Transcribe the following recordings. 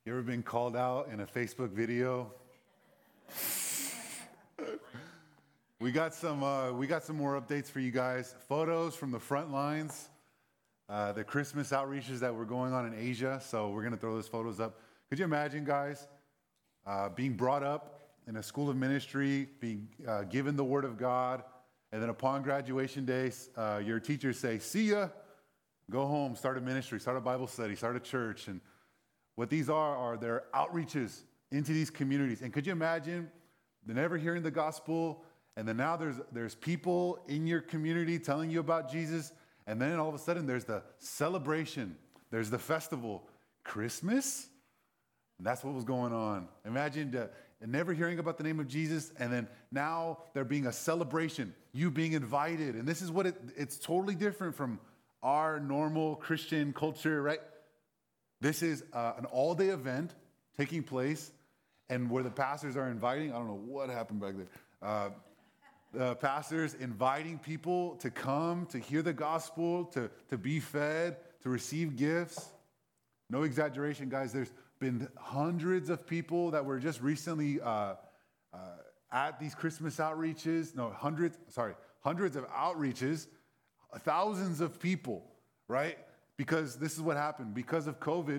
You ever been called out in a Facebook video? We got some more updates for you guys. Photos from the front lines, the Christmas outreaches that were going on in Asia. So we're gonna throw those photos up. Could you imagine, guys, being brought up in a school of ministry, being given the Word of God, and then upon graduation day, your teachers say, "See ya, go home, start a ministry, start a Bible study, start a church." And what these are their outreaches into these communities. And could you imagine, they're never hearing the gospel, and then now there's people in your community telling you about Jesus, and then all of a sudden there's the celebration, there's the festival, Christmas? And that's what was going on. Imagine never hearing about the name of Jesus, and then now there being a celebration, you being invited. And this is what it's totally different from our normal Christian culture, right? This is an all-day event taking place, and where the pastors are inviting, I don't know what happened back there, the pastors inviting people to come, to hear the gospel, to be fed, to receive gifts. No exaggeration, guys, there's been hundreds of people that were just recently at these Christmas outreaches. No, hundreds of outreaches, thousands of people, right? Because this is what happened. Because of COVID,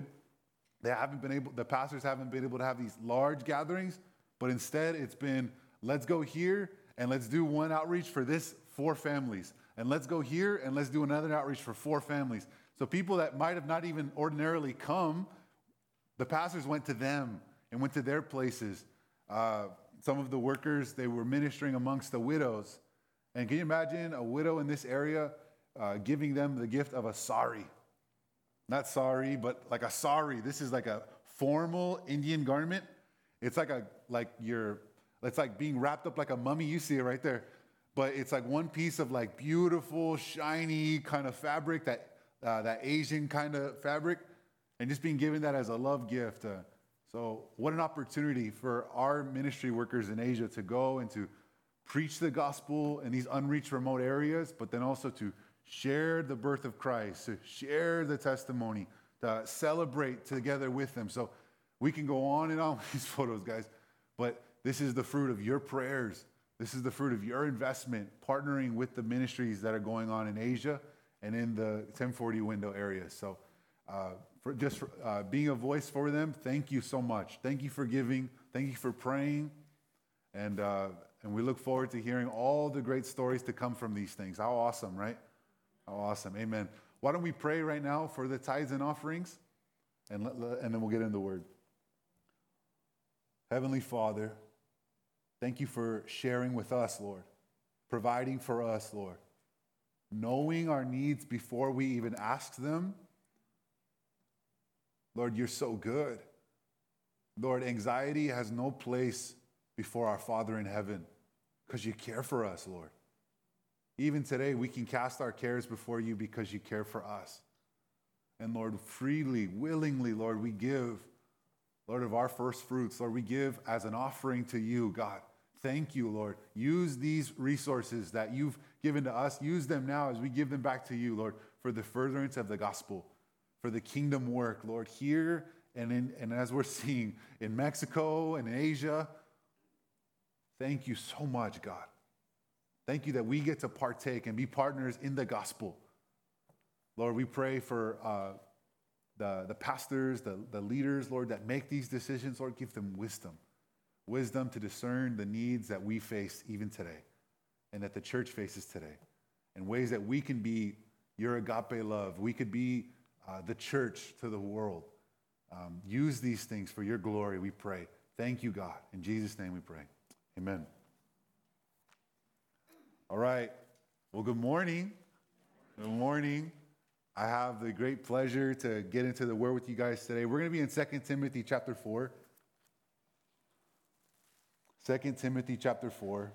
the pastors haven't been able to have these large gatherings, but instead it's been, let's go here and let's do one outreach for this 4 families. And let's go here and let's do another outreach for 4 families. So people that might have not even ordinarily come, the pastors went to them and went to their places. Some of the workers, they were ministering amongst the widows. And can you imagine a widow in this area giving them the gift of a sari? Not sari, but like a sari. This is like a formal Indian garment. It's it's like being wrapped up like a mummy. You see it right there. But it's like one piece of like beautiful, shiny kind of fabric, that Asian kind of fabric, and just being given that as a love gift. So what an opportunity for our ministry workers in Asia to go and to preach the gospel in these unreached remote areas, but then also to share the birth of Christ, to share the testimony, to celebrate together with them. So we can go on and on with these photos, guys, but this is the fruit of your prayers. This is the fruit of your investment, partnering with the ministries that are going on in Asia and in the 1040 window area. So for being a voice for them, thank you so much. Thank you for giving. Thank you for praying. And we look forward to hearing all the great stories to come from these things. How awesome, right? How awesome. Amen. Why don't we pray right now for the tithes and offerings, and then we'll get into the word. Heavenly Father, thank you for sharing with us, Lord, providing for us, Lord, knowing our needs before we even ask them. Lord, you're so good. Lord, anxiety has no place before our Father in heaven because you care for us, Lord. Even today, we can cast our cares before you because you care for us. And Lord, freely, willingly, Lord, we give, Lord, of our first fruits. Lord, we give as an offering to you, God. Thank you, Lord. Use these resources that you've given to us. Use them now as we give them back to you, Lord, for the furtherance of the gospel, for the kingdom work, Lord, here and as we're seeing in Mexico and in Asia. Thank you so much, God. Thank you that we get to partake and be partners in the gospel. Lord, we pray for the pastors, the leaders, Lord, that make these decisions. Lord, give them wisdom to discern the needs that we face even today and that the church faces today, in ways that we can be your agape love. We could be the church to the world. Use these things for your glory, we pray. Thank you, God. In Jesus' name we pray. Amen. All right. Well, good morning. Good morning. I have the great pleasure to get into the word with you guys today. We're going to be in 2 Timothy chapter 4. 2 Timothy chapter 4.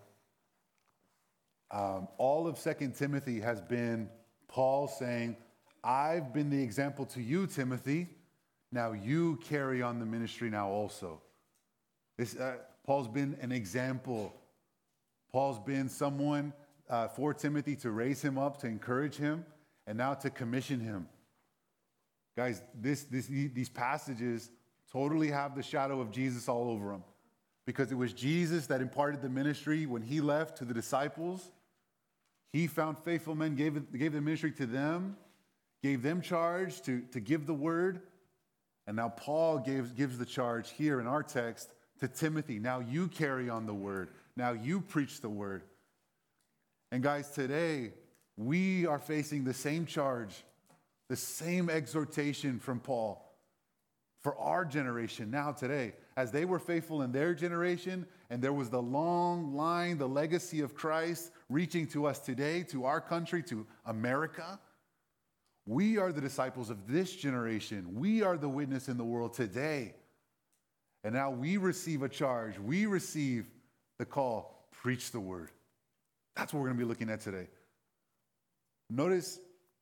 All of 2 Timothy has been Paul saying, I've been the example to you, Timothy. Now you carry on the ministry now also. Paul's been an example. Paul's been someone for Timothy to raise him up, to encourage him, and now to commission him. Guys, these passages totally have the shadow of Jesus all over them. Because it was Jesus that imparted the ministry when he left to the disciples. He found faithful men, gave the ministry to them, gave them charge to give the word. And now Paul gives the charge here in our text to Timothy. Now you carry on the word. Now you preach the word. And guys, today we are facing the same charge, the same exhortation from Paul for our generation now today. As they were faithful in their generation, and there was the long line, the legacy of Christ reaching to us today, to our country, to America. We are the disciples of this generation. We are the witness in the world today. And now we receive a charge. We receive the call, preach the word. That's what we're going to be looking at today. Notice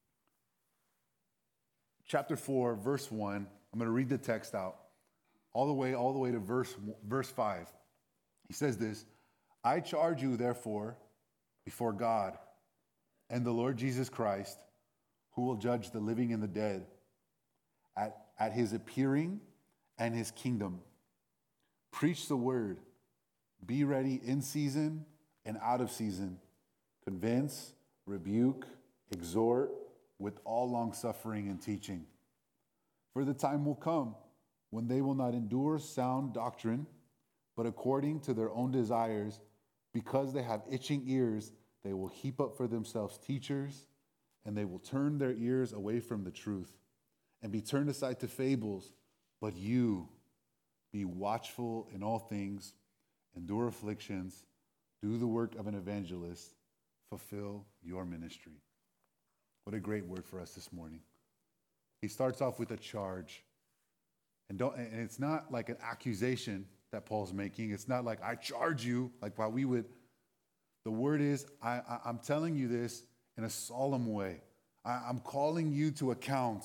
chapter 4, verse 1. I'm going to read the text out all the way to verse 5. He says this, I charge you, therefore, before God and the Lord Jesus Christ, who will judge the living and the dead at his appearing and his kingdom. Preach the word. Be ready in season and out of season. Convince, rebuke, exhort with all long-suffering and teaching. For the time will come when they will not endure sound doctrine, but according to their own desires, because they have itching ears, they will heap up for themselves teachers, and they will turn their ears away from the truth and be turned aside to fables. But you, be watchful in all things, endure afflictions, do the work of an evangelist, fulfill your ministry. What a great word for us this morning. He starts off with a charge. And it's not like an accusation that Paul's making. It's not like, I charge you, like how we would. The word is, I'm telling you this in a solemn way. I'm calling you to account.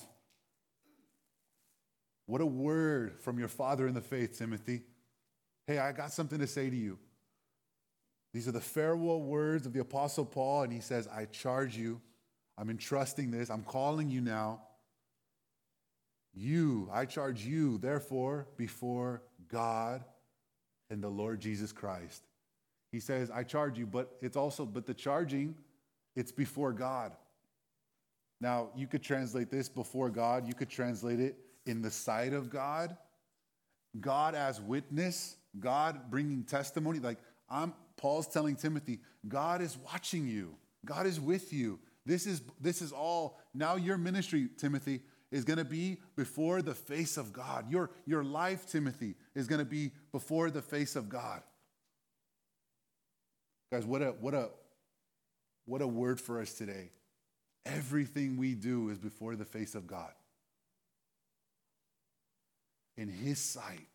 What a word from your father in the faith, Timothy. Hey, I got something to say to you. These are the farewell words of the Apostle Paul, and he says, I charge you. I'm entrusting this. I'm calling you now. I charge you, therefore, before God and the Lord Jesus Christ. He says, I charge you, but the charging, it's before God. Now, you could translate this before God. You could translate it in the sight of God. God as witness, God bringing testimony. Paul's telling Timothy, God is watching you. God is with you. This is all. Now your ministry, Timothy, is going to be before the face of God. Your life, Timothy, is going to be before the face of God. Guys, what a word for us today. Everything we do is before the face of God. In his sight.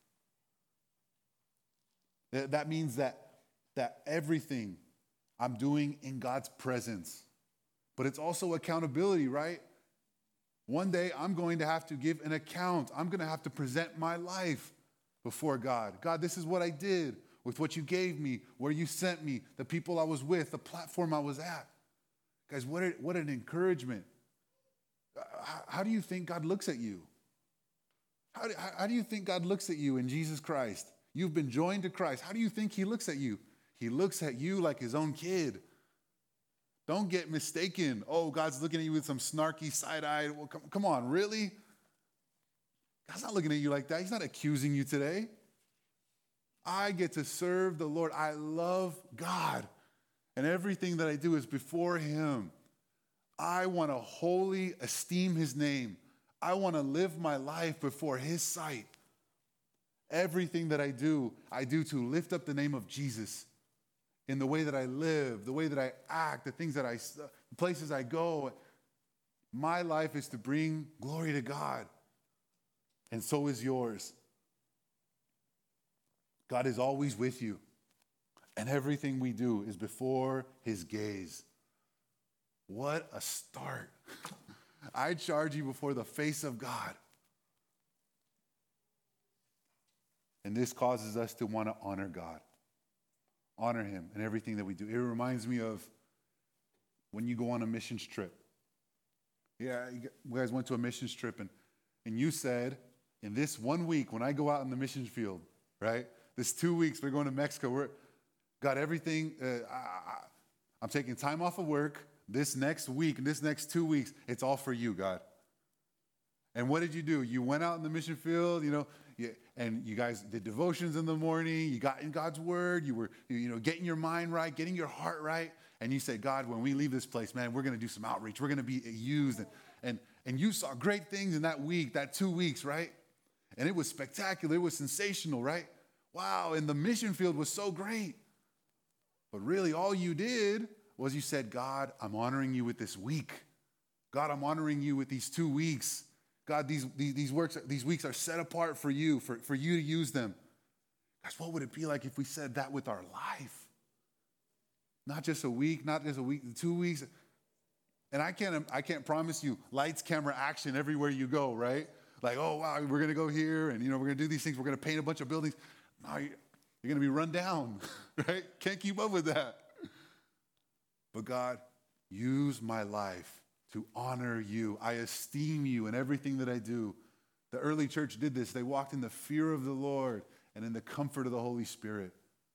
That means that everything I'm doing in God's presence. But it's also accountability, right? One day I'm going to have to give an account. I'm going to have to present my life before God. God, this is what I did with what you gave me, where you sent me, the people I was with, the platform I was at. Guys, what an encouragement. How do you think God looks at you? How do you think God looks at you in Jesus Christ? You've been joined to Christ. How do you think he looks at you? He looks at you like his own kid. Don't get mistaken. Oh, God's looking at you with some snarky side-eyed. Well, come on, really? God's not looking at you like that. He's not accusing you today. I get to serve the Lord. I love God. And everything that I do is before him. I want to wholly esteem his name. I want to live my life before his sight. Everything that I do to lift up the name of Jesus in the way that I live, the way that I act, the places I go. My life is to bring glory to God. And so is yours. God is always with you. And everything we do is before his gaze. What a start. I charge you before the face of God. And this causes us to want to honor God. Honor him in everything that we do. It reminds me of when you go on a missions trip. Yeah, you guys went to a missions trip and you said, in this 1 week, when I go out in the mission field, right? This 2 weeks, we're going to Mexico. We're got everything. I'm taking time off of work. This next week, this next 2 weeks, it's all for you, God. And what did you do? You went out in the mission field, and you guys did devotions in the morning. You got in God's word. You were, getting your mind right, getting your heart right. And you said, God, when we leave this place, man, we're going to do some outreach. We're going to be used. And you saw great things in that week, that 2 weeks, right? And it was spectacular. It was sensational, right? Wow, and the mission field was so great. But really, all you did was you said, God, I'm honoring you with this week. God, I'm honoring you with these 2 weeks. God, these weeks are set apart for you, for you to use them. Guys, what would it be like if we said that with our life? Not just a week, 2 weeks. And I can't promise you lights, camera, action everywhere you go, right? Like, oh, wow, we're going to go here, and, we're going to do these things. We're going to paint a bunch of buildings. No, you're going to be run down, right? Can't keep up with that. But God, use my life to honor you. I esteem you in everything that I do. The early church did this. They walked in the fear of the Lord and in the comfort of the Holy Spirit.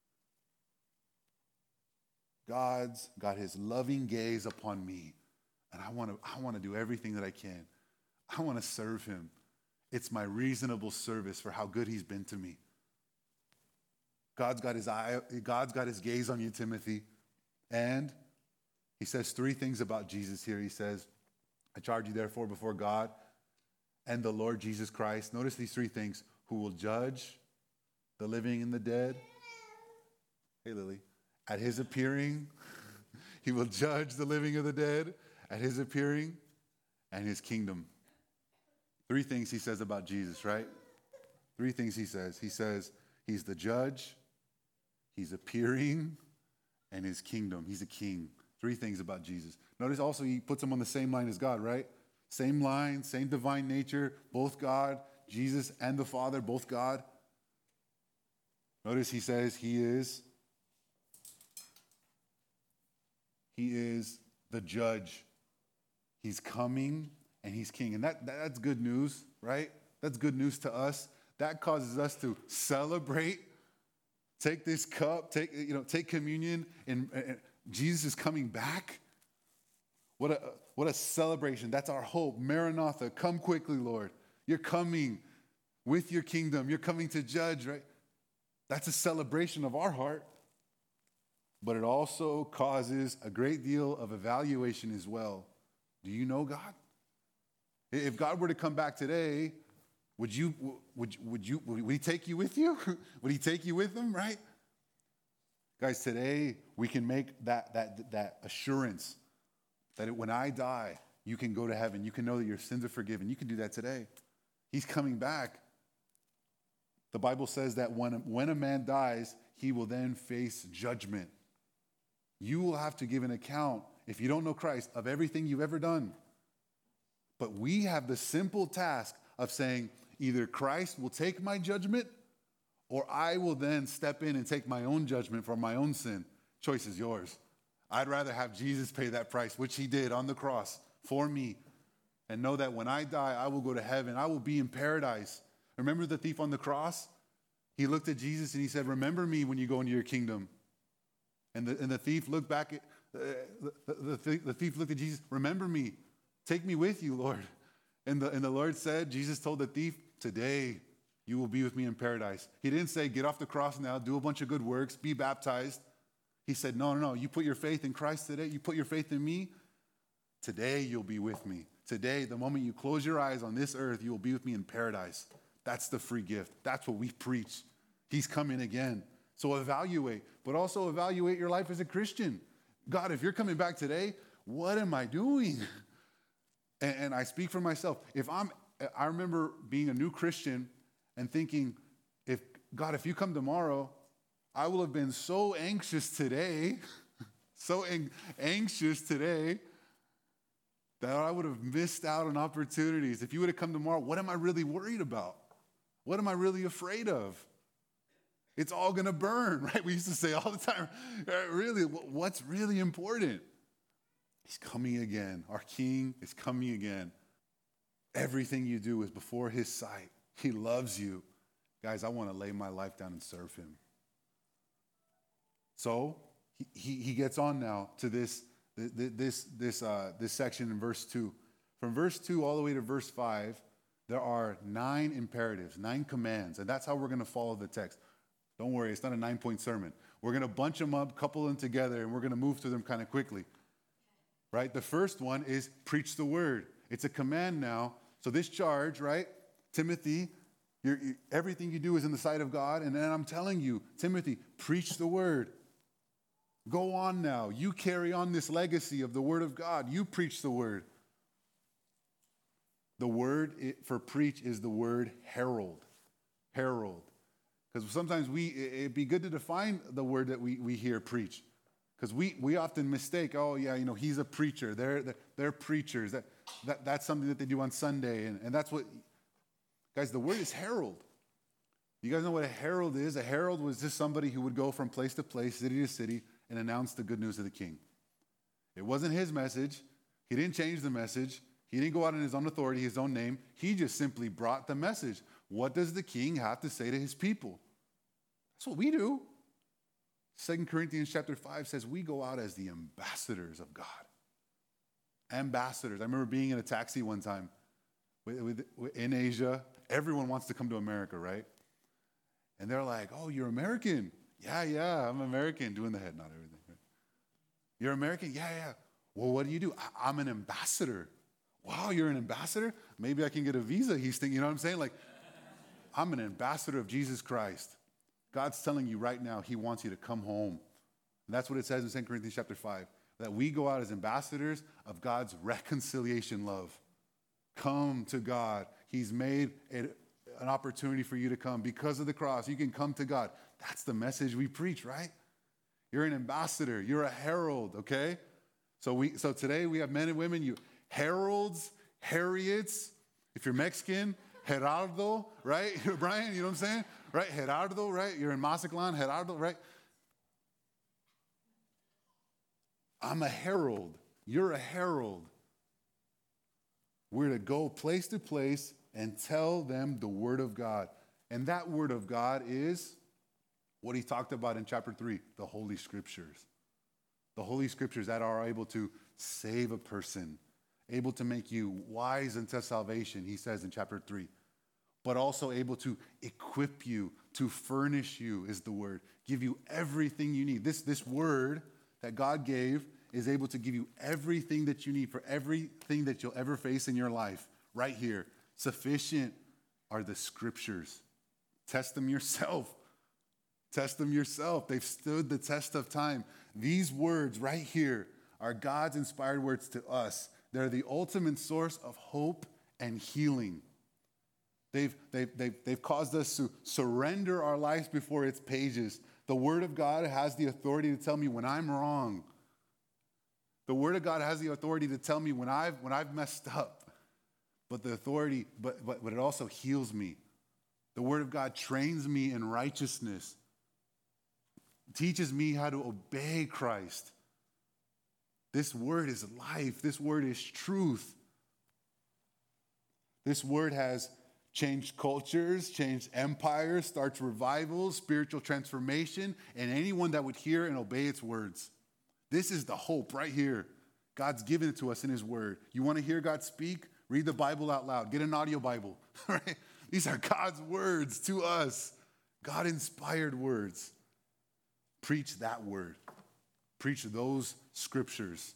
God's got his loving gaze upon me, and I want to do everything that I can. I want to serve him. It's my reasonable service for how good he's been to me. God's got his gaze on you, Timothy. And he says 3 things about Jesus here. He says, I charge you therefore before God and the Lord Jesus Christ. Notice these 3 things. Who will judge the living and the dead. Hey, Lily. At his appearing, he will judge the living and the dead. At his appearing and his kingdom. 3 things he says about Jesus, right? 3 things he says. He says he's the judge, he's appearing, and his kingdom. He's a king. 3 things about Jesus. Notice also he puts him on the same line as God, right? Same line, same divine nature, both God, Jesus and the Father, both God. Notice he says he is the judge. He's coming and he's king. And that's good news, right? That's good news to us. That causes us to celebrate, take this cup, take communion, and Jesus is coming back. What a celebration. That's our hope. Maranatha, come quickly, Lord. You're coming with your kingdom. You're coming to judge, right? That's a celebration of our heart. But it also causes a great deal of evaluation as well. Do you know God? If God were to come back today, would he take you with you? Would he take you with him, right? Guys, today we can make that assurance that when I die, you can go to heaven. You can know that your sins are forgiven. You can do that today. He's coming back. The Bible says that when a man dies, he will then face judgment. You will have to give an account, if you don't know Christ, of everything you've ever done. But we have the simple task of saying, either Christ will take my judgment, or I will then step in and take my own judgment for my own sin. Choice is yours. I'd rather have Jesus pay that price, which he did on the cross for me, and know that when I die, I will go to heaven. I will be in paradise. Remember the thief on the cross? He looked at Jesus and he said, remember me when you go into your kingdom. And the thief looked back at the thief looked at Jesus. Remember me, take me with you, Lord. And the Lord said, Jesus told the thief, today you will be with me in paradise. He didn't say, get off the cross now, do a bunch of good works, be baptized. He said, no. You put your faith in Christ today. You put your faith in me. Today you'll be with me. Today, the moment you close your eyes on this earth, you will be with me in paradise. That's the free gift. That's what we preach. He's coming again. So evaluate, but also evaluate your life as a Christian. God, if you're coming back today, what am I doing? And I speak for myself. I remember being a new Christian and thinking, if you come tomorrow, I will have been so anxious today, that I would have missed out on opportunities. If you would have come tomorrow, what am I really worried about? What am I really afraid of? It's all going to burn, right? We used to say all the time, really, what's really important? He's coming again. Our King is coming again. Everything you do is before his sight. He loves you. Guys, I want to lay my life down and serve him. So he gets on now to this section in verse 2. From verse 2 all the way to verse 5, there are 9 imperatives, 9 commands, and that's how we're going to follow the text. Don't worry, it's not a 9-point sermon. We're going to bunch them up, couple them together, and we're going to move through them kind of quickly. Right? The first one is preach the word. It's a command now. So this charge, right? Timothy, everything you do is in the sight of God. And then I'm telling you, Timothy, preach the word. Go on now. You carry on this legacy of the word of God. You preach the word. The word for preach is the word herald. Herald. Because sometimes it'd be good to define the word that we hear preach. Because we often mistake, oh yeah, he's a preacher. They're preachers. That's something that they do on Sunday. And that's what, guys, the word is herald. You guys know what a herald is? A herald was just somebody who would go from place to place, city to city, and announce the good news of the king. It wasn't his message. He didn't change the message. He didn't go out in his own authority, his own name. He just simply brought the message. What does the king have to say to his people? That's what we do. 2 Corinthians chapter 5 says we go out as the ambassadors of God. Ambassadors. I remember being in a taxi one time in Asia. Everyone wants to come to America, right? And they're like, oh, you're American? Yeah, I'm American. Doing the head, not everything. Right? You're American? Yeah. Well, what do you do? I'm an ambassador. Wow, you're an ambassador? Maybe I can get a visa. He's thinking, you know what I'm saying? Like, I'm an ambassador of Jesus Christ. God's telling you right now, he wants you to come home. And that's what it says in 2 Corinthians chapter 5, that we go out as ambassadors of God's reconciliation love. Come to God. He's made an opportunity for you to come. Because of the cross, you can come to God. That's the message we preach, right? You're an ambassador. You're a herald, okay? So today we have men and women, you heralds, Harriets. If you're Mexican, Gerardo, right? Brian, you know what I'm saying? Right? Gerardo, right? You're in Mazatlan, Gerardo, right? I'm a herald. You're a herald. We're to go place to place and tell them the word of God. And that word of God is what he talked about in chapter 3, the Holy Scriptures. The Holy Scriptures that are able to save a person, able to make you wise unto salvation, he says in chapter 3. But also able to equip you, to furnish you is the word. Give you everything you need. This word that God gave is able to give you everything that you need for everything that you'll ever face in your life. Right here. Sufficient are the scriptures. Test them yourself. Test them yourself. They've stood the test of time. These words right here are God's inspired words to us. They're the ultimate source of hope and healing. They've caused us to surrender our lives before its pages. The Word of God has the authority to tell me when I'm wrong. The Word of God has the authority to tell me when I've messed up. But it also heals me. The Word of God trains me in righteousness. Teaches me how to obey Christ. This Word is life. This Word is truth. This Word has changed cultures, changed empires, starts revivals, spiritual transformation, and anyone that would hear and obey its words. This is the hope right here. God's given it to us in his word. You want to hear God speak? Read the Bible out loud. Get an audio Bible. Right? These are God's words to us. God-inspired words. Preach that word. Preach those scriptures.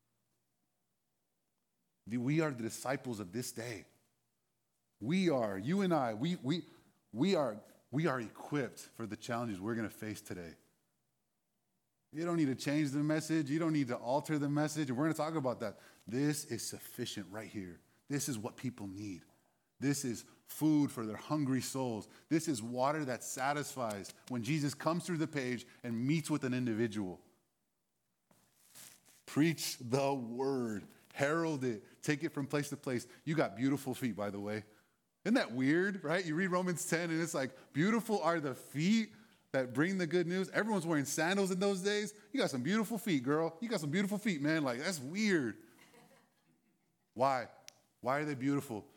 We are the disciples of this day. We are, you and I, we are equipped for the challenges we're going to face today. You don't need to change the message. You don't need to alter the message. And we're going to talk about that. This is sufficient right here. This is what people need. This is food for their hungry souls. This is water that satisfies when Jesus comes through the page and meets with an individual. Preach the word. Herald it. Take it from place to place. You got beautiful feet, by the way. Isn't that weird, right? You read Romans 10 and it's like, beautiful are the feet that bring the good news. Everyone's wearing sandals in those days. You got some beautiful feet, girl. You got some beautiful feet, man. Like, that's weird. Why? Why are they beautiful?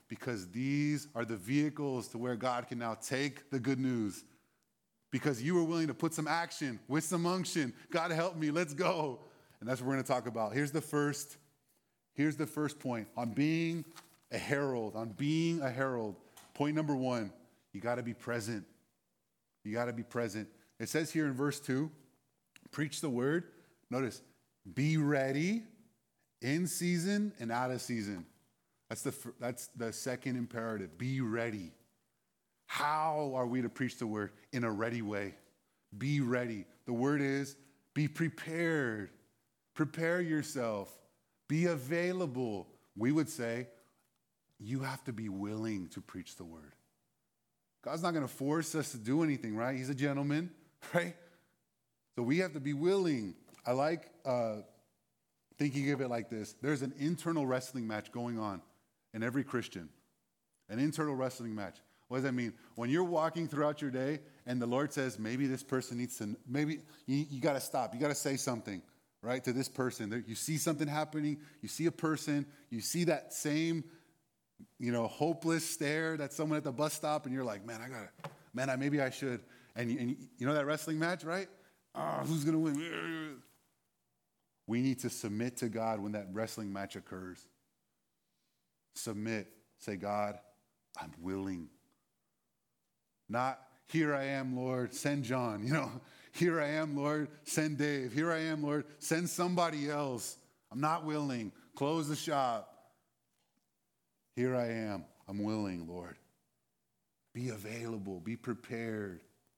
Because these are the vehicles to where God can now take the good news. Because you were willing to put some action with some unction. God help me, let's go. And that's what we're going to talk about. Here's the first point on being a herald. Point number 1, you got to be present. You got to be present. It says here in verse 2, preach the word. Notice, be ready in season and out of season. That's the second imperative. Be ready. How are we to preach the word? In a ready way. Be ready. The word is be prepared. Prepare yourself. Be available. We would say you have to be willing to preach the word. God's not going to force us to do anything, right? He's a gentleman, right? So we have to be willing. I like thinking of it like this. There's an internal wrestling match going on in every Christian. An internal wrestling match. What does that mean? When you're walking throughout your day and the Lord says, maybe this person needs to, maybe you got to stop. You got to say something, right, to this person. You see something happening. You see a person. You see that same, hopeless stare that someone at the bus stop, and you're like, maybe I should. And you know that wrestling match, right? Who's going to win? We need to submit to God when that wrestling match occurs. Submit. Say, God, I'm willing. Not, here I am, Lord, send John. Here I am, Lord, send Dave. Here I am, Lord, send somebody else. I'm not willing. Close the shop. Here I am. I'm willing, Lord. Be available. Be prepared.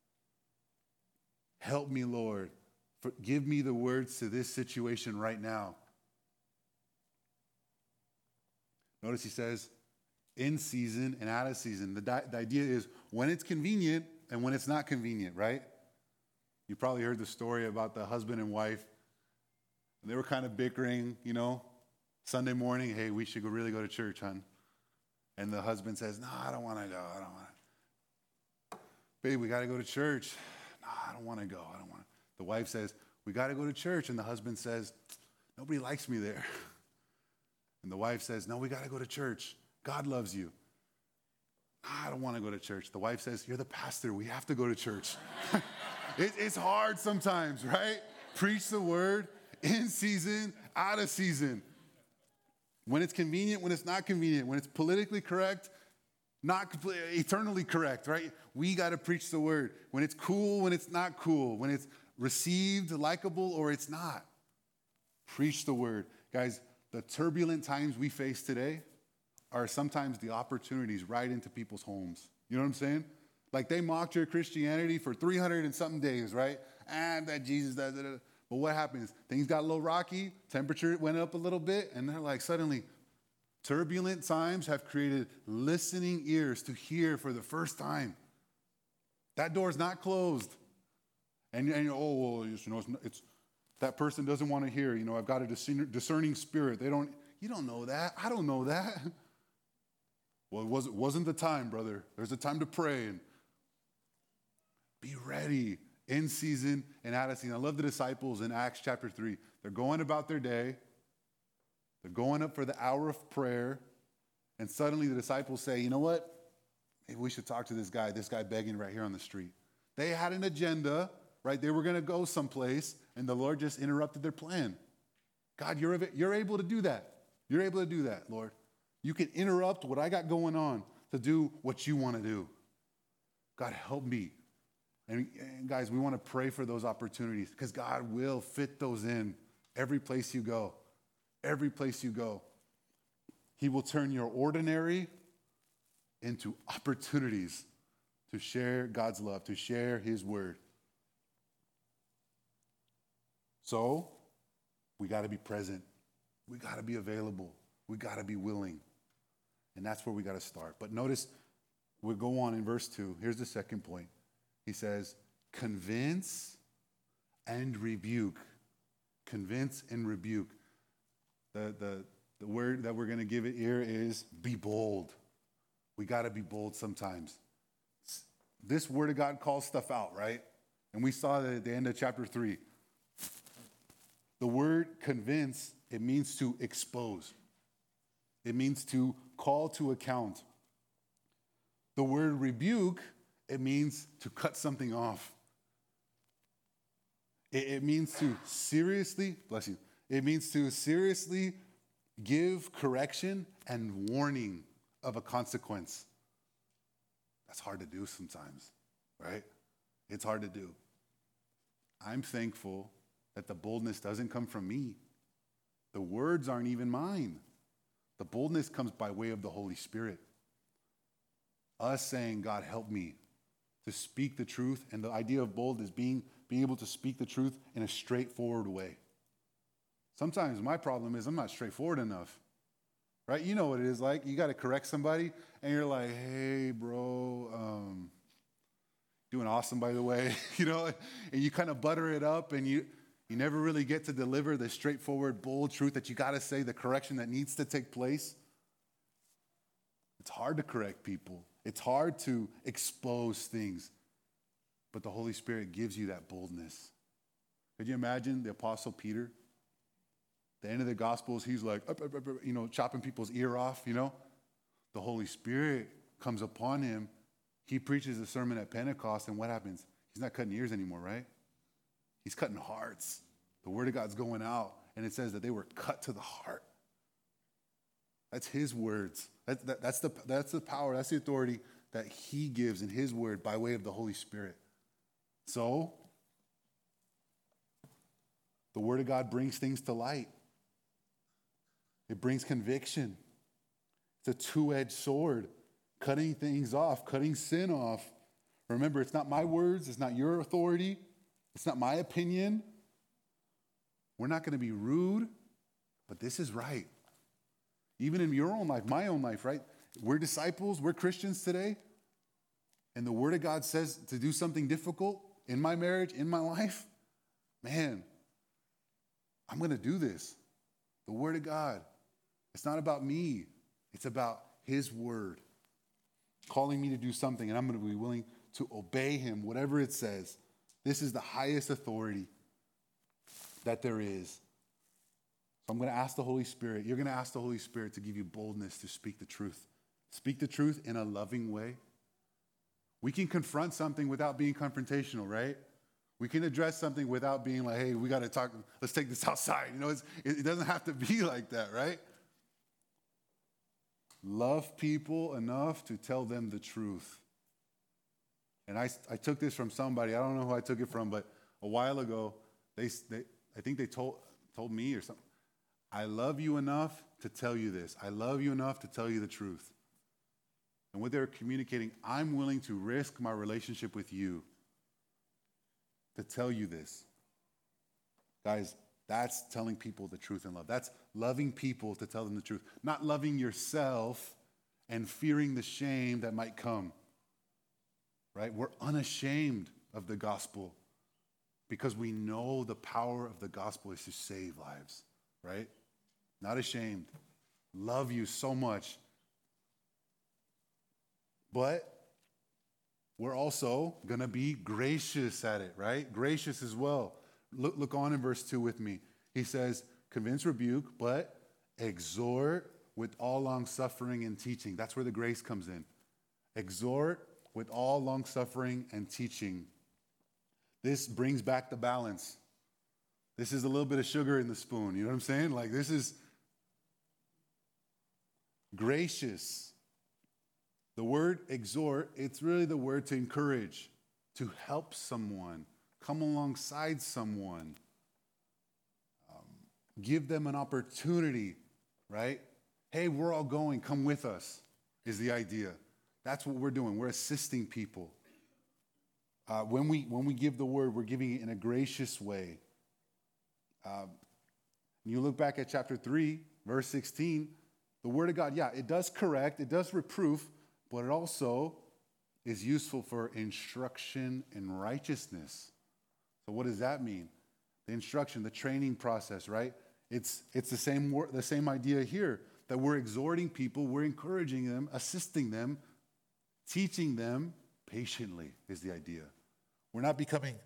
Help me, Lord. Give me the words to this situation right now. Notice he says, in season and out of season. The idea is when it's convenient and when it's not convenient, right? You probably heard the story about the husband and wife. They were kind of bickering, Sunday morning, hey, we should really go to church, hon. And the husband says, no, I don't want to go. I don't want to. Babe, we got to go to church. No, I don't want to go. I don't want to. The wife says, we got to go to church. And the husband says, nobody likes me there. And the wife says, no, we got to go to church. God loves you. I don't want to go to church. The wife says, you're the pastor. We have to go to church. It's hard sometimes, right? Preach the word in season, out of season. When it's convenient, when it's not convenient. When it's politically correct, not eternally correct, right? We got to preach the word. When it's cool, when it's not cool. When it's received, likable, or it's not. Preach the word. Guys, the turbulent times we face today are sometimes the opportunities right into people's homes. You know what I'm saying? Like they mocked your Christianity for 300 and something days, right? And that Jesus, But what happens? Things got a little rocky, temperature went up a little bit, and they're like suddenly, turbulent times have created listening ears to hear for the first time. That door's not closed. And it's that person doesn't want to hear. I've got a discerning spirit. You don't know that. I don't know that. Well, it wasn't the time, brother. There's a time to pray and be ready in season and out of season. I love the disciples in Acts chapter 3. They're going about their day. They're going up for the hour of prayer. And suddenly the disciples say, you know what? Maybe we should talk to this guy begging right here on the street. They had an agenda, right? They were going to go someplace, and the Lord just interrupted their plan. God, you're able to do that. You're able to do that, Lord. You can interrupt what I got going on to do what you want to do. God, help me. And guys, we want to pray for those opportunities because God will fit those in every place you go. Every place you go. He will turn your ordinary into opportunities to share God's love, to share his word. So, we got to be present. We got to be available. We got to be willing. And that's where we got to start. But notice, we'll go on in verse 2. Here's the second point. He says, convince and rebuke. Convince and rebuke. The word that we're going to give it here is be bold. We got to be bold sometimes. This word of God calls stuff out, right? And we saw that at the end of chapter 3. The word convince, it means to expose. It means to call to account. The word rebuke, it means to cut something off. It means to seriously, bless you, it means to seriously give correction and warning of a consequence. That's hard to do sometimes, right? It's hard to do. I'm thankful that the boldness doesn't come from me. The words aren't even mine. The boldness comes by way of the Holy Spirit. Us saying, God, help me to speak the truth. And the idea of bold is being able to speak the truth in a straightforward way. Sometimes my problem is I'm not straightforward enough, right? You know what it is like. You got to correct somebody, and you're like, hey, bro, doing awesome, by the way, and you kind of butter it up, and you never really get to deliver the straightforward, bold truth that you got to say, the correction that needs to take place. It's hard to correct people. It's hard to expose things, but the Holy Spirit gives you that boldness. Could you imagine the Apostle Peter? The end of the Gospels, he's like, chopping people's ear off, The Holy Spirit comes upon him. He preaches a sermon at Pentecost, and what happens? He's not cutting ears anymore, right? He's cutting hearts. The word of God's going out, and it says that they were cut to the heart. That's his words. That's the power, that's the authority that he gives in his word by way of the Holy Spirit. So, the word of God brings things to light. It brings conviction. It's a two-edged sword, cutting things off, cutting sin off. Remember, it's not my words, it's not your authority, it's not my opinion. We're not going to be rude, but this is right. Even in your own life, my own life, right? We're disciples, we're Christians today, and the Word of God says to do something difficult in my marriage, in my life. Man, I'm going to do this. The Word of God. It's not about me. It's about His Word calling me to do something, and I'm going to be willing to obey Him, whatever it says. This is the highest authority that there is. So I'm going to ask the Holy Spirit. You're going to ask the Holy Spirit to give you boldness to speak the truth. Speak the truth in a loving way. We can confront something without being confrontational, right? We can address something without being like, hey, we got to talk. Let's take this outside. It doesn't have to be like that, right? Love people enough to tell them the truth. And I took this from somebody. I don't know who I took it from, but a while ago, I think they told me or something. I love you enough to tell you this. I love you enough to tell you the truth. And what they're communicating, I'm willing to risk my relationship with you to tell you this. Guys, that's telling people the truth in love. That's loving people to tell them the truth. Not loving yourself and fearing the shame that might come. Right? We're unashamed of the gospel because we know the power of the gospel is to save lives. Right? Not ashamed. Love you so much. But we're also going to be gracious at it, right? Gracious as well. Look on in verse 2 with me. He says, convince, rebuke, but exhort with all long-suffering and teaching. That's where the grace comes in. Exhort with all long-suffering and teaching. This brings back the balance. This is a little bit of sugar in the spoon. You know what I'm saying? Like, this is gracious. The word exhort, it's really the word to encourage, to help someone, come alongside someone, give them an opportunity, right? Hey, we're all going, come with us, is the idea. That's what we're doing. We're assisting people. When we give the word, we're giving it in a gracious way. You look back at chapter 3, verse 16, the word of God, yeah, it does correct, it does reproof, but it also is useful for instruction in righteousness. So what does that mean? The instruction, the training process, right? It's the same idea here, that we're exhorting people, we're encouraging them, assisting them, teaching them patiently is the idea. We're not becoming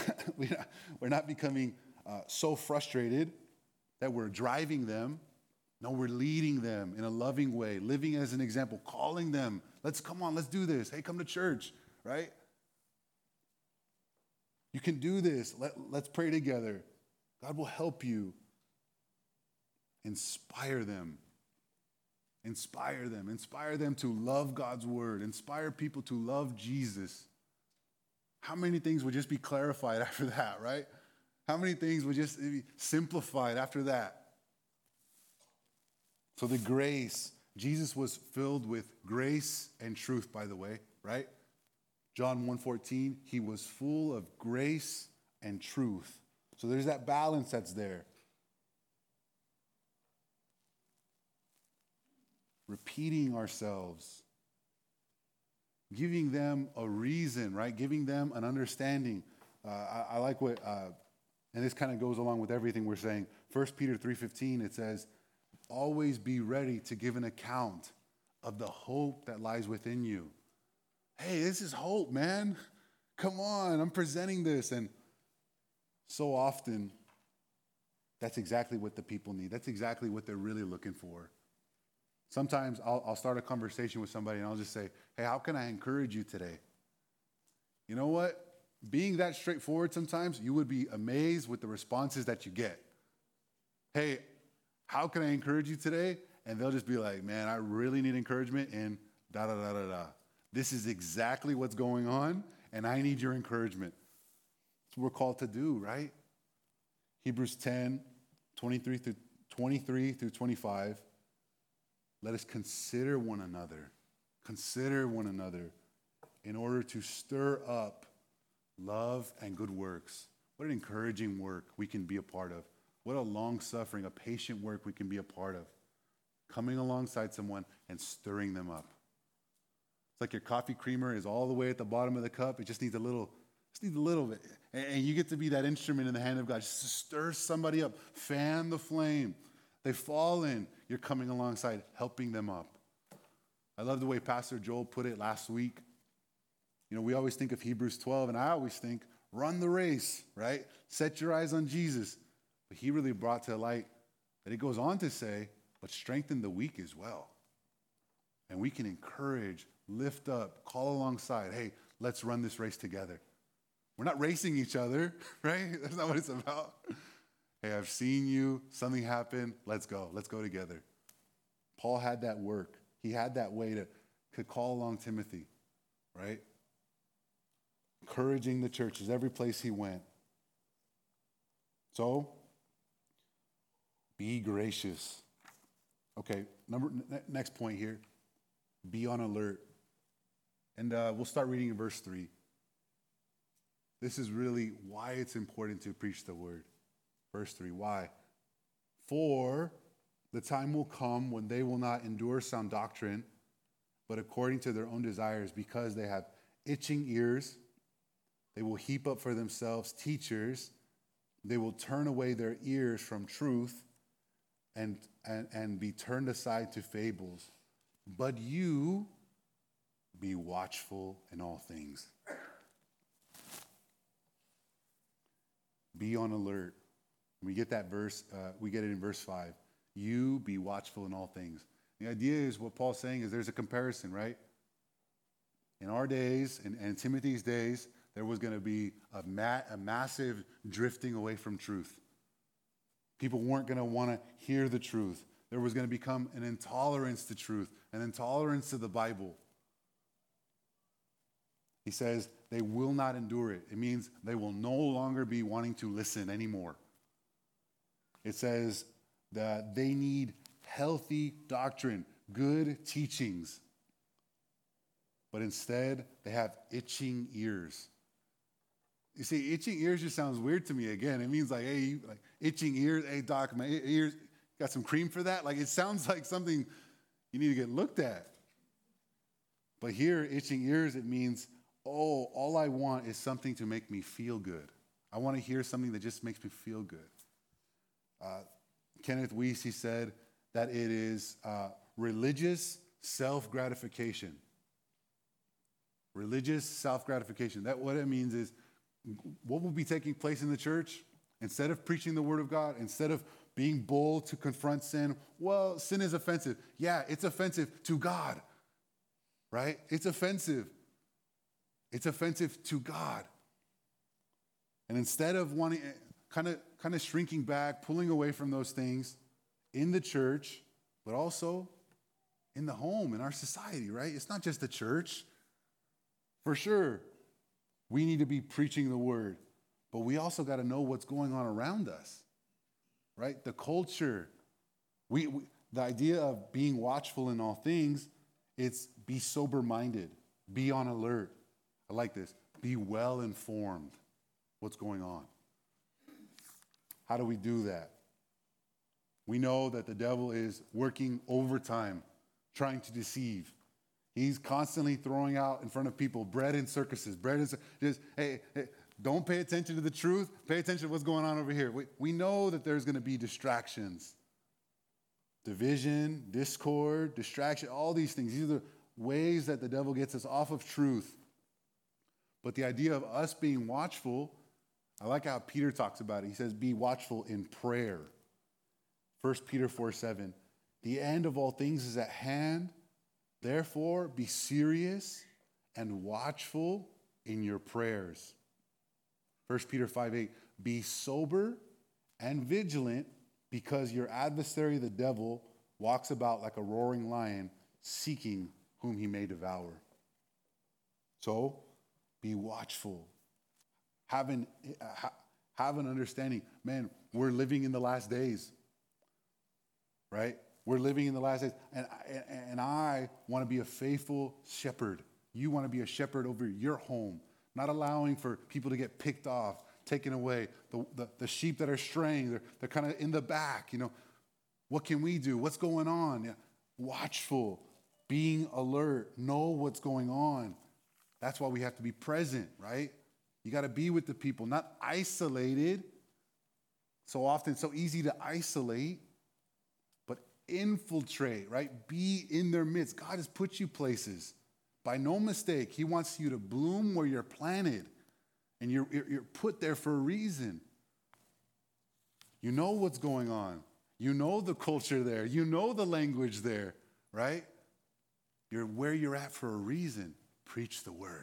so frustrated that we're driving them, No, we're leading them in a loving way, living as an example, calling them. Let's do this. Hey, come to church, right? You can do this. Let's pray together. God will help you. Inspire them. Inspire them. Inspire them to love God's word. Inspire people to love Jesus. How many things would just be clarified after that, right? How many things would just be simplified after that? So the grace, Jesus was filled with grace and truth, by the way, right? John 1:14, he was full of grace and truth. So there's that balance that's there. Repeating ourselves. Giving them a reason, right? Giving them an understanding. I like what, and this kind of goes along with everything we're saying. 1 Peter 3:15, it says, always be ready to give an account of the hope that lies within you. Hey, this is hope, man. Come on, I'm presenting this. And so often, that's exactly what the people need. That's exactly what they're really looking for. Sometimes I'll start a conversation with somebody and I'll just say, hey, how can I encourage you today? You know what? Being that straightforward sometimes, you would be amazed with the responses that you get. Hey, how can I encourage you today? And they'll just be like, man, I really need encouragement in da-da-da-da-da. This is exactly what's going on, and I need your encouragement. That's what we're called to do, right? Hebrews 10, 23 through 25. Let us consider one another in order to stir up love and good works. What an encouraging work we can be a part of. What a long-suffering, a patient work we can be a part of. Coming alongside someone and stirring them up. It's like your coffee creamer is all the way at the bottom of the cup. It just needs a little bit. And you get to be that instrument in the hand of God. Just to stir somebody up. Fan the flame. They've fallen. You're coming alongside, helping them up. I love the way Pastor Joel put it last week. You know, we always think of Hebrews 12, and I always think, run the race, right? Set your eyes on Jesus. But he really brought to light that it goes on to say, but strengthen the weak as well. And we can encourage, lift up, call alongside. Hey, let's run this race together. We're not racing each other, right? That's not what it's about. Hey, I've seen you. Something happened. Let's go. Let's go together. Paul had that work. He had that way to call along Timothy, right? Encouraging the churches every place he went. So, be gracious. Okay, next point here. Be on alert. And we'll start reading in verse 3. This is really why it's important to preach the word. Verse 3, why? For the time will come when they will not endure sound doctrine, but according to their own desires, because they have itching ears, they will heap up for themselves teachers. They will turn away their ears from truth and be turned aside to fables. But you be watchful in all things. Be on alert. We get that verse, we get it in verse 5. You be watchful in all things. The idea is what Paul's saying is there's a comparison, right? In our days, and in Timothy's days, there was going to be a massive drifting away from truth. People weren't going to want to hear the truth. There was going to become an intolerance to truth, an intolerance to the Bible. He says they will not endure it. It means they will no longer be wanting to listen anymore. It says that they need healthy doctrine, good teachings. But instead, they have itching ears. You see, itching ears just sounds weird to me again. It means like, hey, like itching ears. Hey, doc, my ears, got some cream for that? Like it sounds like something you need to get looked at. But here, itching ears, it means, oh, all I want is something to make me feel good. I want to hear something that just makes me feel good. Kenneth Weiss, he said that it is religious self-gratification. Religious self-gratification. That what it means is what will be taking place in the church, instead of preaching the word of God, instead of being bold to confront sin. Well, sin is offensive. Yeah, it's offensive to God, right? It's offensive. It's offensive to God. And instead of wanting, kind of shrinking back, pulling away from those things in the church, but also in the home, in our society, right? It's not just the church. For sure, we need to be preaching the word, but we also got to know what's going on around us, right? The culture. The idea of being watchful in all things, it's be sober-minded, be on alert. I like this. Be well-informed what's going on. How do we do that? We know that the devil is working overtime, trying to deceive. He's constantly throwing out in front of people bread and circuses. Just, hey, don't pay attention to the truth. Pay attention to what's going on over here. We know that there's going to be distractions. Division, discord, distraction, all these things. These are the ways that the devil gets us off of truth. But the idea of us being watchful, I like how Peter talks about it. He says, be watchful in prayer. 1 Peter 4:7. The end of all things is at hand. Therefore, be serious and watchful in your prayers. 1 Peter 5:8. Be sober and vigilant, because your adversary, the devil, walks about like a roaring lion, seeking whom he may devour. So, be watchful. Have an understanding. Man, we're living in the last days, right? We're living in the last days. And I want to be a faithful shepherd. You want to be a shepherd over your home, not allowing for people to get picked off, taken away. The sheep that are straying, they're kind of in the back. What can we do? What's going on? Yeah. Watchful, being alert, know what's going on. That's why we have to be present, right? You got to be with the people, not isolated. So often, so easy to isolate, but infiltrate, right? Be in their midst. God has put you places. By no mistake, he wants you to bloom where you're planted, and you're put there for a reason. You know what's going on. You know the culture there. You know the language there, right? You're where you're at for a reason. Preach the word.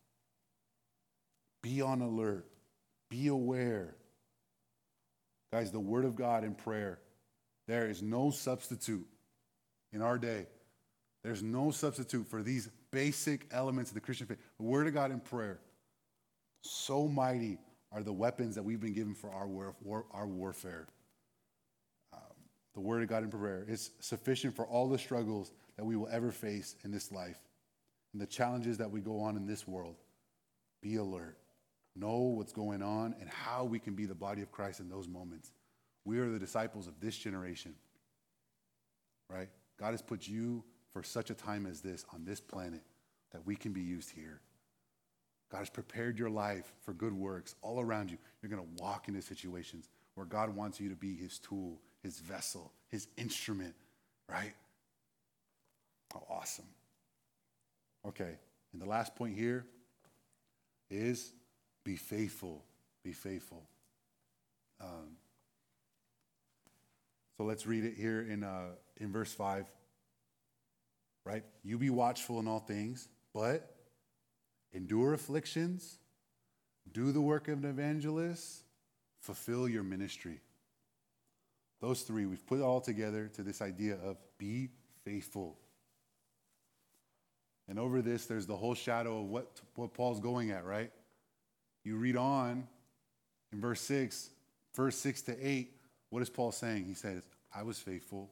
Be on alert. Be aware. Guys, the word of God in prayer, there is no substitute in our day. There's no substitute for these basic elements of the Christian faith. The word of God in prayer. So mighty are the weapons that we've been given for our warfare. The word of God in prayer is sufficient for all the struggles that we will ever face in this life and the challenges that we go on in this world. Be alert. Know what's going on and how we can be the body of Christ in those moments. We are the disciples of this generation, right? God has put you for such a time as this on this planet that we can be used here. God has prepared your life for good works all around you. You're going to walk into situations where God wants you to be his tool, his vessel, his instrument, right? How awesome. Okay, and the last point here is be faithful. Be faithful. So let's read it here in verse 5, right? You be watchful in all things, but endure afflictions, do the work of an evangelist, fulfill your ministry. Those three, we've put it all together to this idea of be faithful. And over this, there's the whole shadow of what Paul's going at, right? You read on in verse 6 to 8, what is Paul saying? He says, I was faithful.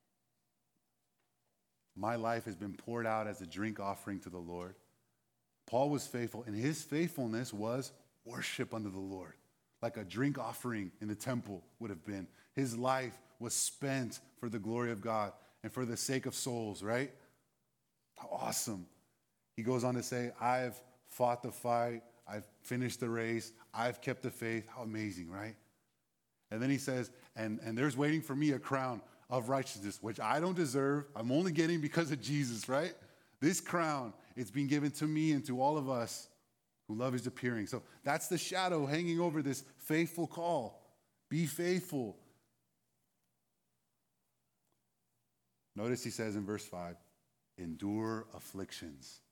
My life has been poured out as a drink offering to the Lord. Paul was faithful, and his faithfulness was worship unto the Lord, like a drink offering in the temple would have been. His life was spent for the glory of God and for the sake of souls, right? How awesome. He goes on to say, I've fought the fight. I've finished the race. I've kept the faith. How amazing, right? And then he says, and there's waiting for me a crown of righteousness, which I don't deserve. I'm only getting because of Jesus, right? This crown, it's been given to me and to all of us who love his appearing. So that's the shadow hanging over this faithful call. Be faithful. Notice he says in verse 5, endure afflictions.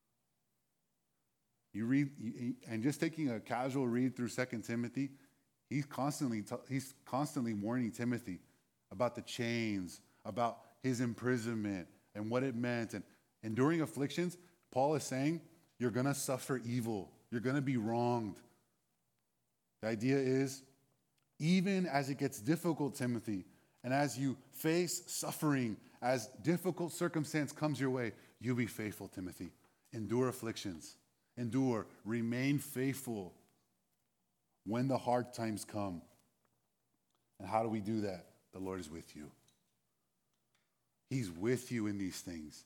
You read, and just taking a casual read through 2 Timothy, he's constantly warning Timothy about the chains, about his imprisonment and what it meant. And enduring afflictions, Paul is saying, you're going to suffer evil. You're going to be wronged. The idea is, even as it gets difficult, Timothy, and as you face suffering, as difficult circumstance comes your way, you be faithful, Timothy. Endure afflictions. Endure. Remain faithful when the hard times come. And how do we do that? The Lord is with you. He's with you in these things.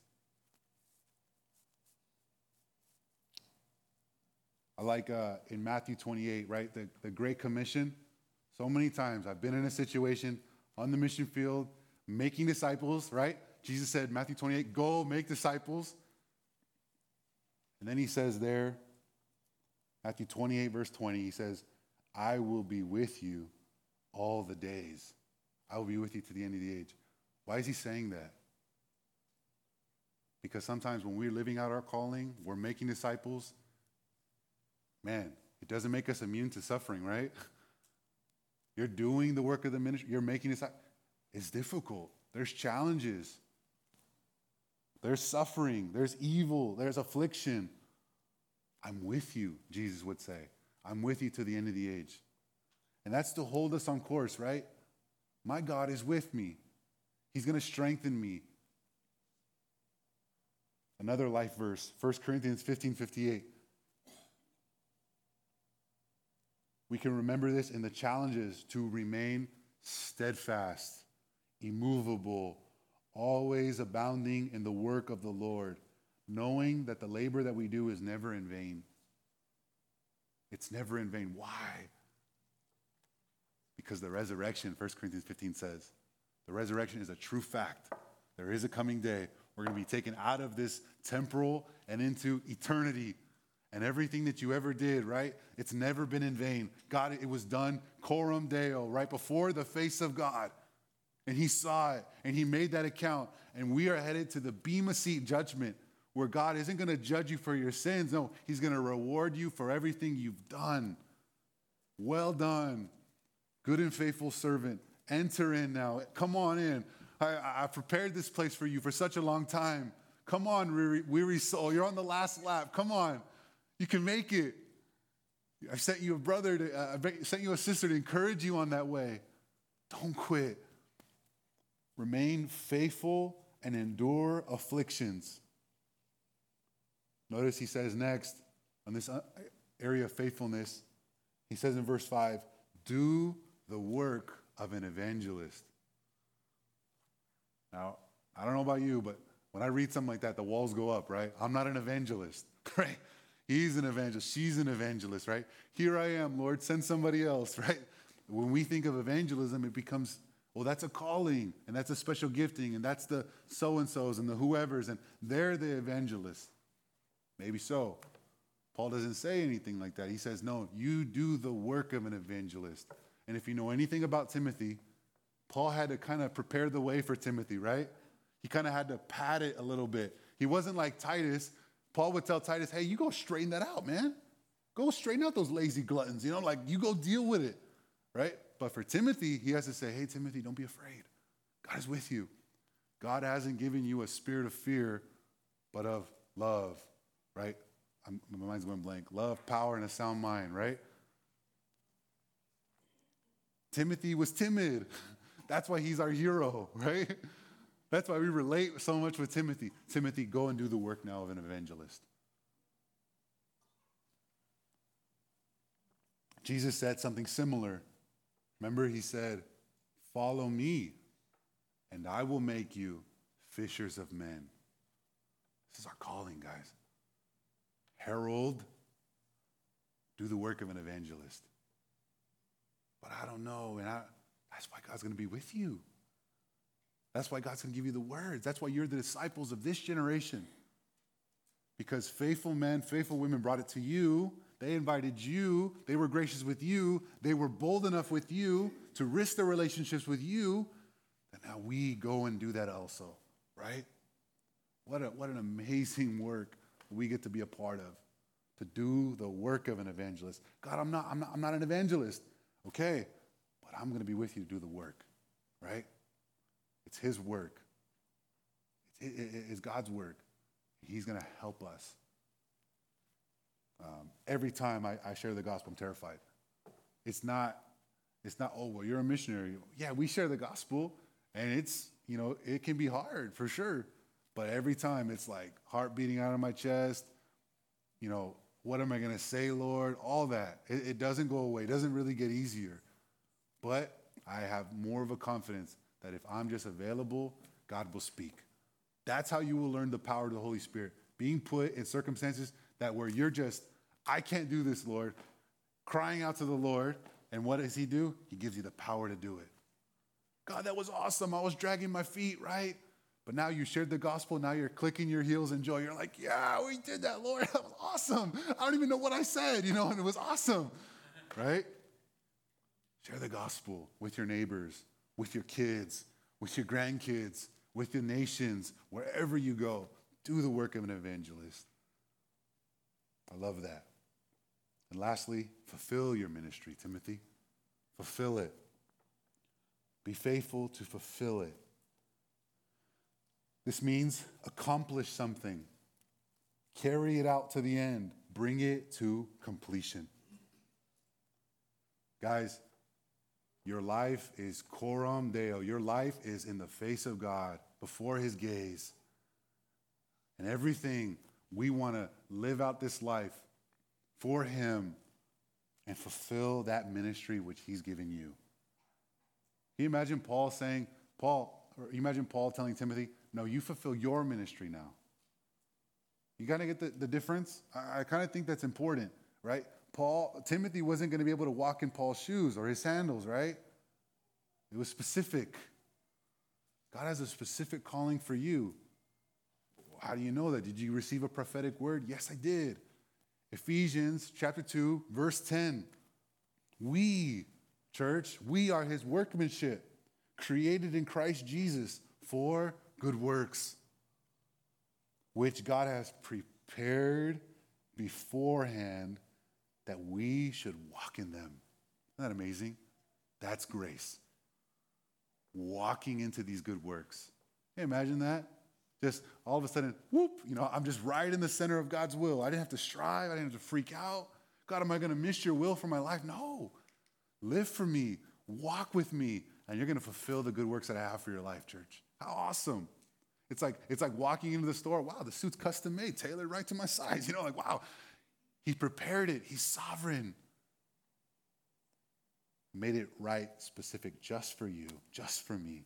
I like in Matthew 28, right? The Great Commission. So many times I've been in a situation on the mission field, making disciples, right? Jesus said, Matthew 28, go make disciples. And then he says there, Matthew 28, verse 20, he says, I will be with you all the days. I will be with you to the end of the age. Why is he saying that? Because sometimes when we're living out our calling, we're making disciples, man, it doesn't make us immune to suffering, right? You're doing the work of the ministry. You're making disciples. It's difficult. There's challenges. There's suffering. There's evil. There's affliction. I'm with you, Jesus would say. I'm with you to the end of the age. And that's to hold us on course, right? My God is with me. He's going to strengthen me. Another life verse, 1 Corinthians 15:58. We can remember this in the challenges to remain steadfast, immovable, always abounding in the work of the Lord, knowing that the labor that we do is never in vain. It's never in vain. Why? Because the resurrection, 1 Corinthians 15 says, the resurrection is a true fact. There is a coming day. We're going to be taken out of this temporal and into eternity. And everything that you ever did, right? It's never been in vain. God, it was done coram Deo, right before the face of God. And he saw it, and he made that account. And we are headed to the Bema Seat judgment, where God isn't going to judge you for your sins. No, he's going to reward you for everything you've done. Well done, good and faithful servant. Enter in now. Come on in. I prepared this place for you for such a long time. Come on, weary soul. You're on the last lap. Come on. You can make it. I sent you a brother, I sent you a sister to encourage you on that way. Don't quit. Remain faithful and endure afflictions. Notice he says next, on this area of faithfulness, he says in verse 5, do the work of an evangelist. Now, I don't know about you, but when I read something like that, the walls go up, right? I'm not an evangelist, right? He's an evangelist. She's an evangelist, right? Here I am, Lord, send somebody else, right? When we think of evangelism, it becomes, well, that's a calling, and that's a special gifting, and that's the so-and-sos and the whoever's, and they're the evangelists. Maybe so. Paul doesn't say anything like that. He says, no, you do the work of an evangelist. And if you know anything about Timothy, Paul had to kind of prepare the way for Timothy, right? He kind of had to pad it a little bit. He wasn't like Titus. Paul would tell Titus, hey, you go straighten that out, man. Go straighten out those lazy gluttons, like you go deal with it, right? But for Timothy, he has to say, hey, Timothy, don't be afraid. God is with you. God hasn't given you a spirit of fear, but of love, right? My mind's going blank. Love, power, and a sound mind, right? Timothy was timid. That's why he's our hero, right? That's why we relate so much with Timothy. Timothy, go and do the work now of an evangelist. Jesus said something similar. Remember, he said, follow me, and I will make you fishers of men. This is our calling, guys. Herald, do the work of an evangelist. But I don't know, and that's why God's going to be with you. That's why God's going to give you the words. That's why you're the disciples of this generation. Because faithful men, faithful women brought it to you. They invited you. They were gracious with you. They were bold enough with you to risk their relationships with you. And now we go and do that also. right? What an amazing work we get to be a part of, to do the work of an evangelist. God, I'm not an evangelist, okay, but I'm going to be with you to do the work, right? It's his work. It's God's work. He's going to help us. Every time I share the gospel, I'm terrified. It's not, oh, well, you're a missionary. Yeah, we share the gospel, and it's, it can be hard for sure. But every time it's like heart beating out of my chest, what am I going to say, Lord? All that. It doesn't go away. It doesn't really get easier. But I have more of a confidence that if I'm just available, God will speak. That's how you will learn the power of the Holy Spirit. Being put in circumstances that where you're just, I can't do this, Lord. Crying out to the Lord. And what does he do? He gives you the power to do it. God, that was awesome. I was dragging my feet, right? But now you shared the gospel. Now you're clicking your heels in joy. You're like, yeah, we did that, Lord. That was awesome. I don't even know what I said, and it was awesome, right? Share the gospel with your neighbors, with your kids, with your grandkids, with the nations, wherever you go. Do the work of an evangelist. I love that. And lastly, fulfill your ministry, Timothy. Fulfill it. Be faithful to fulfill it. This means accomplish something. Carry it out to the end. Bring it to completion. Guys, your life is coram Deo. Your life is in the face of God, before his gaze. And everything, we want to live out this life for him and fulfill that ministry which he's given you. Can you imagine Paul telling Timothy, no, you fulfill your ministry now. You got to get the difference. I kind of think that's important, right? Timothy wasn't going to be able to walk in Paul's shoes or his sandals, right? It was specific. God has a specific calling for you. How do you know that? Did you receive a prophetic word? Yes, I did. Ephesians chapter 2, verse 10. We, church, we are his workmanship, created in Christ Jesus for good works, which God has prepared beforehand that we should walk in them. Isn't that amazing? That's grace. Walking into these good works. Can you imagine that? Just all of a sudden, whoop, I'm just right in the center of God's will. I didn't have to strive. I didn't have to freak out. God, am I going to miss your will for my life? No. Live for me. Walk with me. And you're going to fulfill the good works that I have for your life, church. How awesome. It's like walking into the store. Wow, the suit's custom made, tailored right to my size. Wow, he prepared it. He's sovereign. Made it right, specific, just for you, just for me.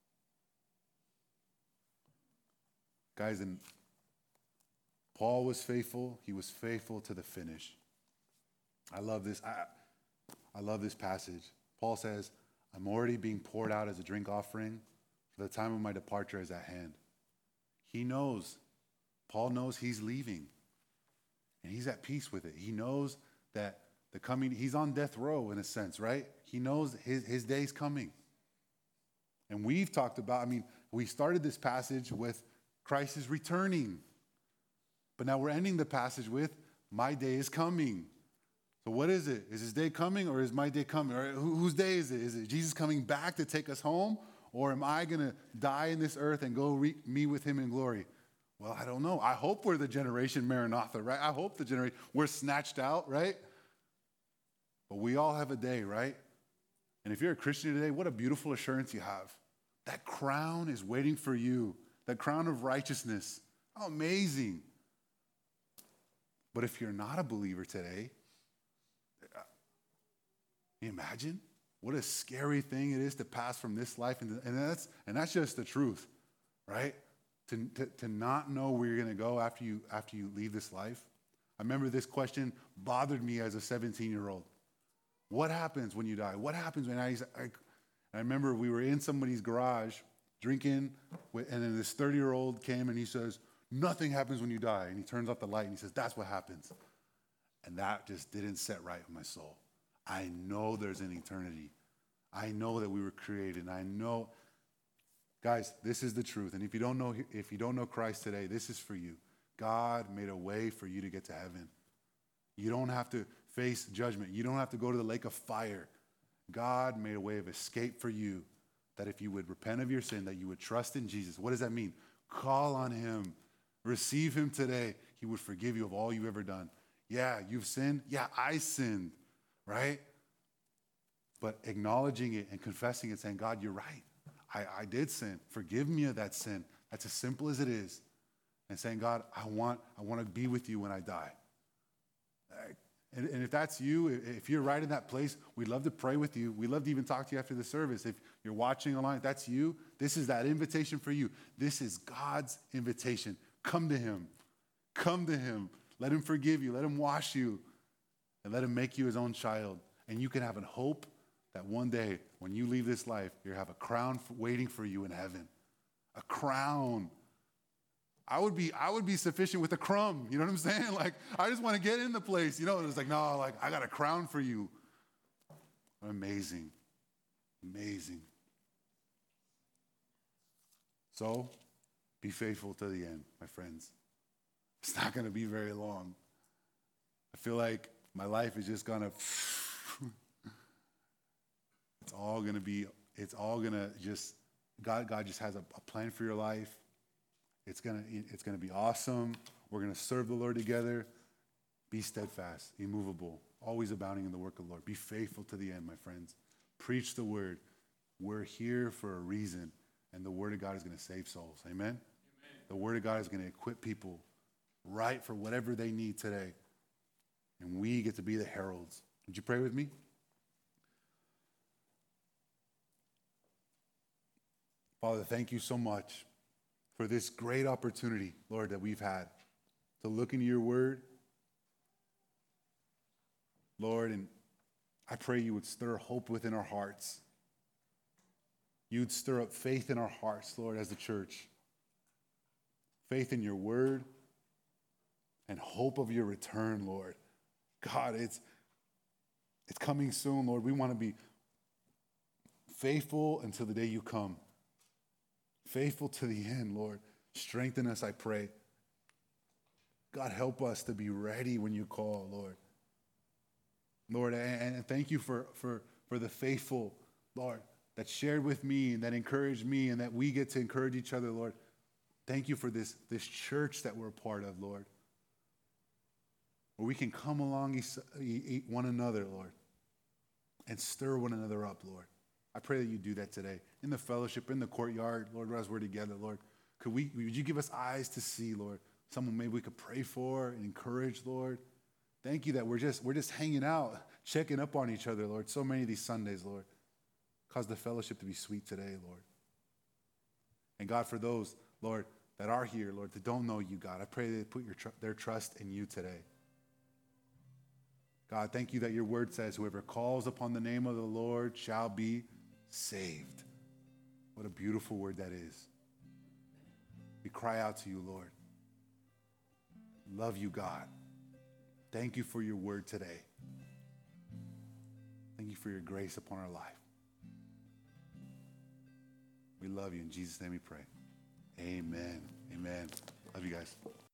Guys, and Paul was faithful. He was faithful to the finish. I love this. I love this passage. Paul says, I'm already being poured out as a drink offering, for the time of my departure is at hand. He knows. Paul knows he's leaving. And he's at peace with it. He knows that he's on death row in a sense, right? He knows his day's coming. And we've talked about, we started this passage with Christ is returning. But now we're ending the passage with, my day is coming. So what is it? Is his day coming or is my day coming? Or whose day is it? Is it Jesus coming back to take us home? Or am I going to die in this earth and go meet with him in glory? Well, I don't know. I hope we're the generation Maranatha, right? I hope we're snatched out, right? But we all have a day, right? And if you're a Christian today, what a beautiful assurance you have. That crown is waiting for you. That crown of righteousness. How amazing. But if you're not a believer today, can you imagine? What a scary thing it is to pass from this life. And that's just the truth, right? To not know where you're going to go after you leave this life. I remember this question bothered me as a 17-year-old. What happens when you die? What happens when I remember we were in somebody's garage drinking, and then this 30-year-old came and he says, nothing happens when you die. And he turns off the light and he says, that's what happens. And that just didn't set right with my soul. I know there's an eternity. I know that we were created. And I know Guys, this is the truth. And if you don't know Christ today, this is for you. God made a way for you to get to heaven. You don't have to face judgment. You don't have to go to the lake of fire. God made a way of escape for you, that if you would repent of your sin, that you would trust in Jesus. What does that mean? Call on him. Receive him today. He would forgive you of all you've ever done. Yeah, you've sinned. Yeah, I sinned, right? But acknowledging it and confessing it, saying, God, you're right. I did sin. Forgive me of that sin. That's as simple as it is. And saying, God, I want to be with you when I die. And if that's you, if you're right in that place, we'd love to pray with you. We'd love to even talk to you after the service. If you're watching online, if that's you, this is that invitation for you. This is God's invitation. Come to him. Come to him. Let him forgive you. Let him wash you. And let him make you his own child. And you can have a hope that one day when you leave this life, you have a crown waiting for you in heaven. A crown. I would be sufficient with a crumb. You know what I'm saying? Like, I just want to get in the place. You know, it's like, no, like, I got a crown for you. Amazing. Amazing. So, be faithful to the end, my friends. It's not going to be very long. I feel like my life is just going to, it's all going to just, God just has a plan for your life. It's gonna be awesome. We're gonna serve the Lord together. Be steadfast, immovable, always abounding in the work of the Lord. Be faithful to the end, my friends. Preach the word. We're here for a reason, and the word of God is gonna save souls. Amen? Amen. The word of God is gonna equip people right for whatever they need today. And we get to be the heralds. Would you pray with me? Father, thank you so much for this great opportunity, Lord, that we've had to look into your word. Lord, and I pray you would stir hope within our hearts. You'd stir up faith in our hearts, Lord, as a church. Faith in your word and hope of your return, Lord. God, it's coming soon, Lord. We want to be faithful until the day you come. Faithful to the end, Lord. Strengthen us, I pray. God, help us to be ready when you call, Lord. Lord, and thank you for the faithful, Lord, that shared with me and that encouraged me and that we get to encourage each other, Lord. Thank you for this church that we're a part of, Lord. Where we can come along one another, Lord, and stir one another up, Lord. I pray that you do that today in the fellowship, in the courtyard, Lord, as we're together, Lord. Would you give us eyes to see, Lord? Someone maybe we could pray for and encourage, Lord. Thank you that we're just hanging out, checking up on each other, Lord. So many of these Sundays, Lord. Cause the fellowship to be sweet today, Lord. And God, for those, Lord, that are here, Lord, that don't know you, God, I pray they put their trust in you today. God, thank you that your word says, whoever calls upon the name of the Lord shall be saved. What a beautiful word that is. We cry out to you, Lord. Love you, God. Thank you for your word today. Thank you for your grace upon our life. We love you. In Jesus' name we pray. Amen. Amen. Love you guys.